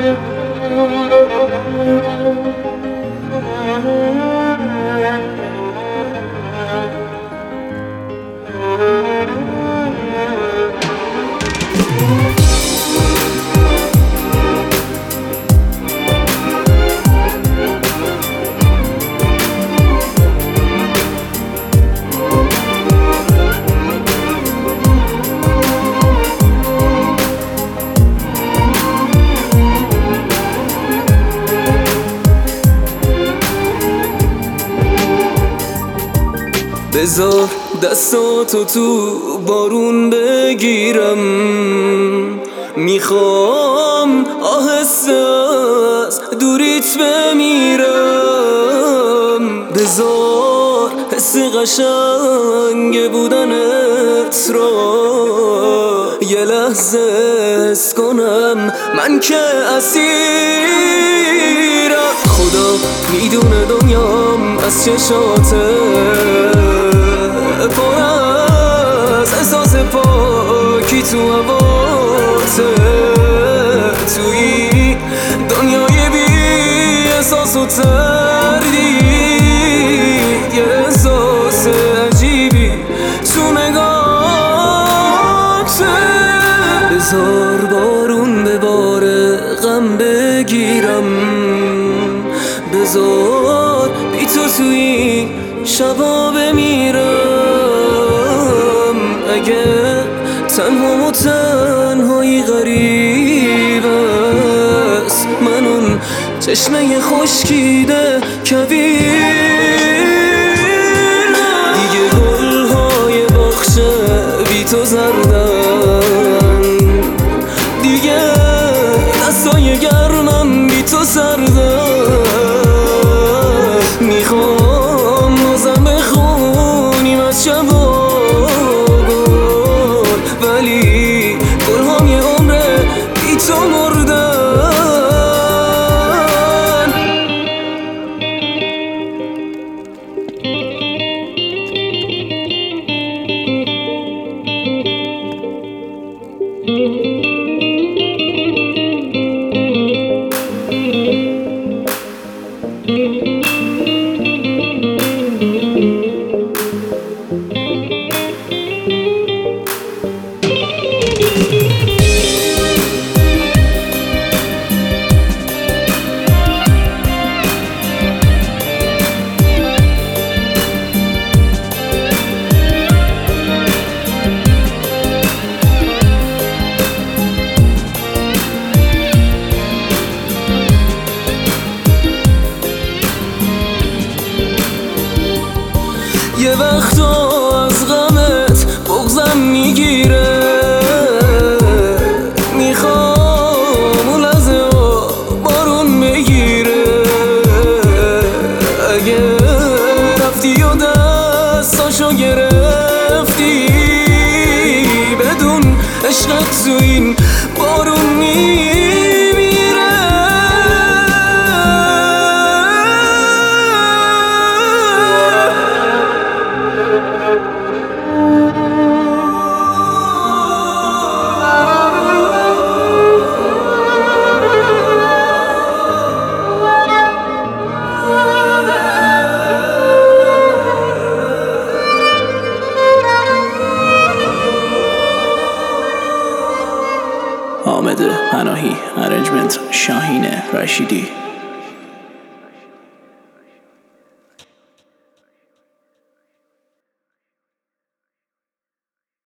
بذار دستاتو تو بارون بگیرم، میخوام آهسته از دوریت بمیرم. بذار حس قشنگ بودنت را یه لحظه حس کنم، من که اسیرم. خدا میدونه دنیام از چشاته پر از احساس پاکی تو هواته. توی دنیای بی احساس و تردید یه احساس عجیبی تو نگاهته. بذار بارون بباره غم بگیرم، بذار بی تو توی این شبا بمیرم. اگه تنها و تنهایی غریب است، من اون چشمه خشکیده کویر. دیگه گلهای باغچه بی تو زردن، دیگه دستای گرمم بی تو سردن. میخوام بازم بخونیم از شبا گل، ولی گل‌هام یه عمره بی تو مردن. یه وقتا از غمت بغضم میگیره، میخوام اون لحظه بارون بگیره. اگه رفتی و دستاشو گرفتی، بدون عشقت تو این بارون میمیره. حامد پناهی، ارنجمنت شاهین رشیدی.